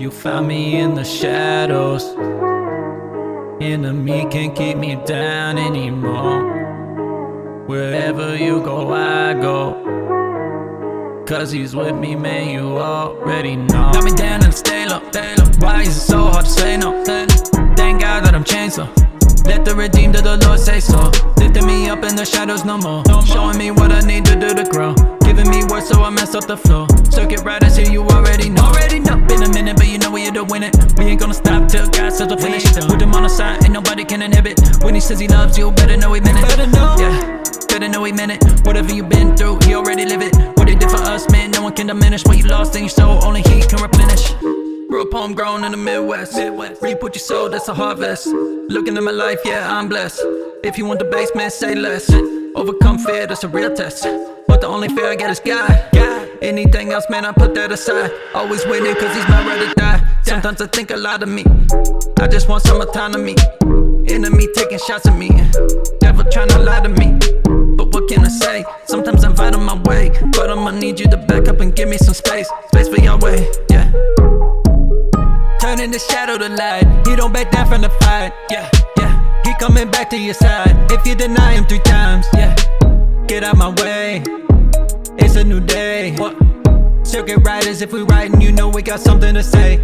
You found me in the shadows. Enemy can't keep me down anymore. Wherever you go, I go. Cause he's with me, man, you already know. Got me down and stay low. Why is it so hard to say no? Thank God that I'm changed, so let the redeemed of the Lord say so. Lifting me up in the shadows no more. Showing me what I need to do to grow. Giving me words so I mess up the flow. Circuit riders here, you already know. Been a minute, but you know we here to win it. We ain't gonna stop till God says we're finished. Put him on the side, ain't nobody can inhibit. When he says he loves you, better know he meant it. Better know he meant it. Whatever you been through, he already live it. What he did for us, man, no one can diminish. What you lost in your soul, only he can replenish. Grew up homegrown in the Midwest. Reap what you sow, that's a harvest. Looking at my life, yeah, I'm blessed. If you want the basement, say less. Overcome fear, that's a real test. But the only fear I get is God. Anything else, man, I put that aside. Always winning, cause he's not ready to die. Sometimes I think a lot of me. I just want some autonomy. Enemy taking shots at me. Devil tryna lie to me. But what can I say? Sometimes I'm out of my way. But I'ma need you to back up and give me some space. Space for Yahweh, yeah. Turning the shadow to light. He don't back down from the fight, yeah. He coming back to your side. If you deny him 3 times, yeah. Get out my way. It's a new day. What? Circuit riders, if we riding, you know we got something to say.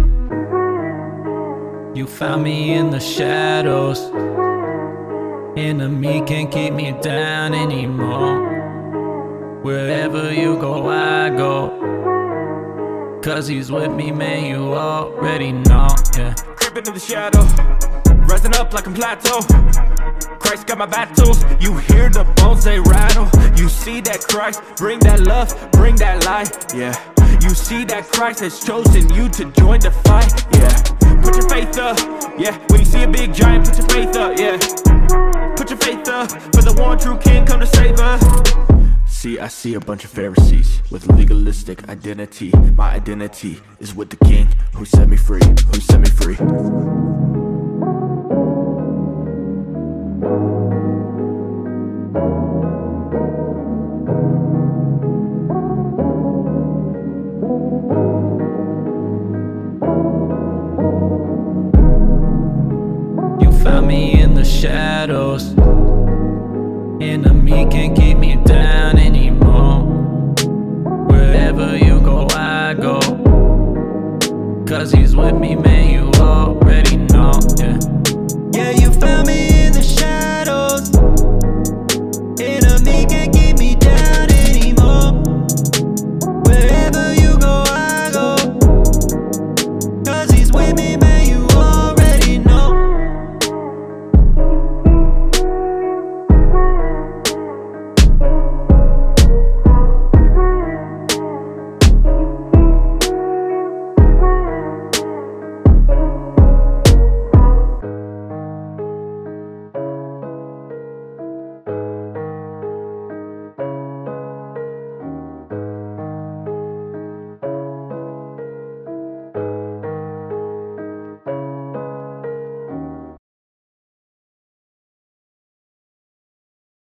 You found me in the shadows. Enemy can't keep me down anymore. Wherever you go, I go. Cause he's with me, man, you already know, yeah. Creeping in the shadow, rising up like I'm plateau. Christ got my battles, you hear the bones, they rattle. You see that Christ, bring that love, bring that light, yeah. You see that Christ has chosen you to join the fight, yeah. Put your faith up, yeah. When you see a big giant, put your faith up, yeah. Put your faith up, for the one true king come to save us. See, I see a bunch of Pharisees with a legalistic identity. My identity is with the King who set me free, who set me free. You found me in the shadows. Enemy can't keep me down